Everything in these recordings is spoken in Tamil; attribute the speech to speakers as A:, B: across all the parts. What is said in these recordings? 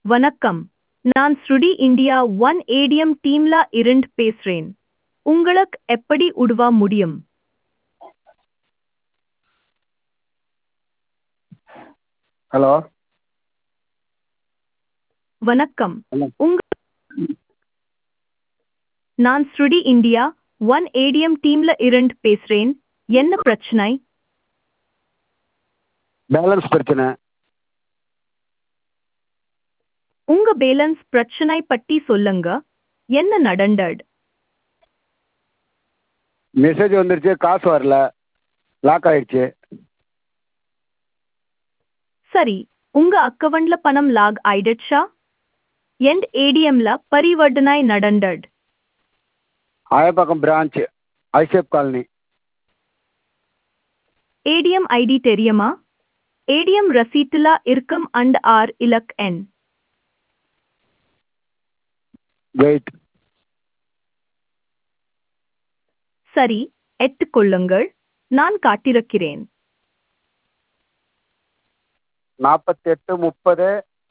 A: வணக்கம். நான் ஸ்ருடி இந்தியா ஒன் ஏடிஎம் டீம்ல இருந்து பேசுறேன். உங்களுக்கு எப்படி உதவ முடியும்?
B: ஹலோ
A: வணக்கம்.
B: ஹலோ
A: உங்க நான் ஸ்ருடி இந்தியா ஒன் ஏடிஎம் டீம்ல இருந்து பேசுறேன். என்ன பிரச்சனை?
B: பேலன்ஸ் பிரச்சனை.
A: உங்க பேலன்ஸ் பிரச்சனை பற்றி சொல்லுங்க. என்ன நடந்தது?
B: மெசேஜ் வந்துருச்சு, காசு வரல, லாக் ஆயிடுச்சு.
A: சரி, உங்க அக்கவுண்ட்ல பணம் லாக் ஆயிடுச்சா? எந்த ஏடிஎம்ல பரிவர்த்தனை நடந்தது?
B: ஆயப்பாக்கம் பிரான்ச், ஐசேப் காலனி.
A: ஏடிஎம் ஐடி தெரியுமா? ஏடிஎம் ரசீட்டுல இருக்கும் அண்ட் ஆர் இலக் எண்.
B: வெயிட்.
A: சரி, எடுத்துக்கொள்ளுங்கள். நான் காட்டிருக்கிறேன்.
B: 48 30.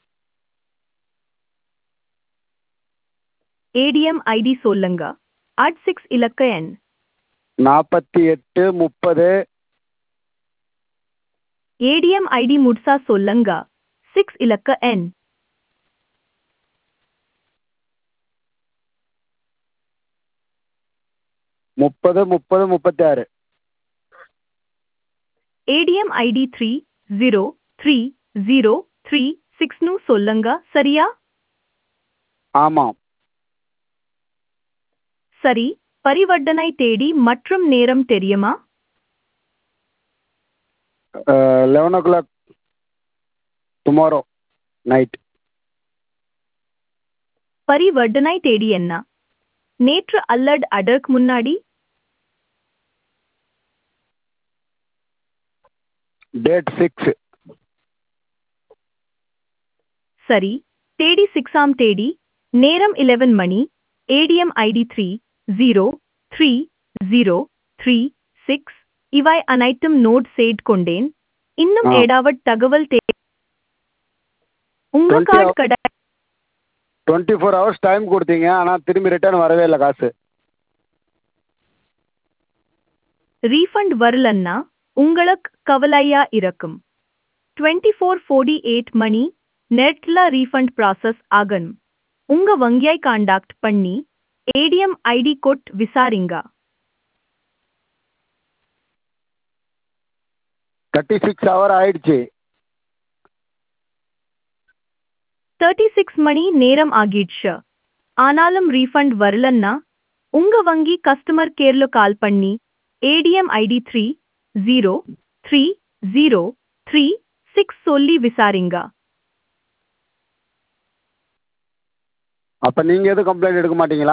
A: ஏடிஎம் ஐடி சொல்லுங்க. 86 இலக்க எண்.
B: 48 30.
A: ஏடிஎம் ஐடி முட்சா சொல்லுங்க. 6 இலக்க எண்.
B: 30 30 36.
A: ஏடிஎம் ஐடி 303036 னு சொல்லுங்க. சரியா?
B: ஆமாம்.
A: சரி, பரிவர்த்தனை தேதி மற்றும் நேரம் தெரியுமா?
B: 11 o'clock tomorrow night.
A: பரிவர்த்தனை தேதி என்ன? நேற்று அல்லது அதற்கு முன்னாடி?
B: Date 6.
A: சரி, தேதி 6ஆம் தேதி, நேரம் 11 மணி. ATM ID 303036. இவை அனைத்தும் நோட் செய்து கொண்டேன். இன்னும்
B: ஆ.
A: ஏதாவது தகவல் உங்க
B: 20
A: கார்டு
B: hours
A: கடை
B: 24 hours டைம் கொடுத்தீங்க, ஆனால் திரும்பி ரிட்டர்ன் வரவே இல்லை காசு.
A: ரீஃபண்ட் வரலன்னா உங்களுக்கு கவலையா இருக்கும். 2448 மணி நெட்ல ரீஃபண்ட் ப்ராசஸ் ஆகணும். உங்க வங்கியை காண்டாக்ட் பண்ணி ஏடிஎம் ஐடி கோட் விசாரிங்க.
B: 36 hour ஆயிடுச்சு.
A: 36 மணி நேரம் ஆகிடுச்சு. ஆனாலும் ரீஃபண்ட் வரலன்னா உங்க வங்கி கஸ்டமர் கேர்ல கால் பண்ணி ஏடிஎம் ஐடி 303036 சொல்லி விசாரிங்க.
B: அப்போ நீங்கள் எதுவும் கம்ப்ளைண்ட் எடுக்க மாட்டீங்களா?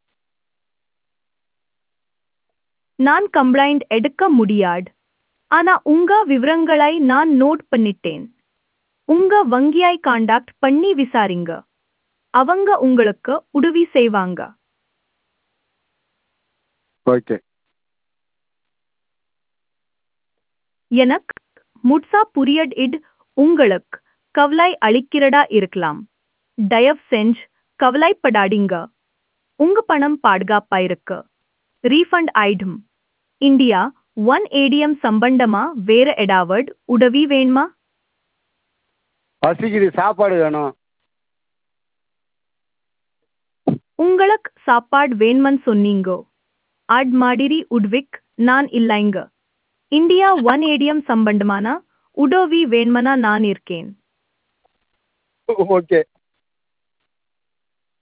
A: நான் கம்ப்ளைண்ட் எடுக்க முடியாது. ஆனா உங்க விவரங்களை நான் நோட் பண்ணிட்டேன். உங்க வங்கியை காண்டாக்ட் பண்ணி விசாரிங்க. அவங்க உங்களுக்கு உதவி செய்வாங்க.
B: ஓகே.
A: எனக்கு முட்சா புரியட் இட் உங்களுக்கு கவலை அளிக்கிறதா இருக்கலாம். தயவு செஞ்சு கவலைப்படாதீங்க. உங்க பணம் பாதுகாப்பாயிருக்கு. ரீஃபண்ட் ஆயிடும். இந்தியா ஒன் ஏடிஎம் சம்பந்தமா வேற ஏதாவது உதவி வேணுமா?
B: பசிக்குது, சாப்பாடு வேணும்.
A: உங்களுக்கு சாப்பாடு வேணும்னு சொன்னீங்க. ஆட் மாதிரி உட்விக் நான் இல்லைங்க. இந்தியா ஒன் ஏடிஎம் சம்பந்தமான உதவி வேணுமனா நான் இருக்கேன்.
B: ஓகே.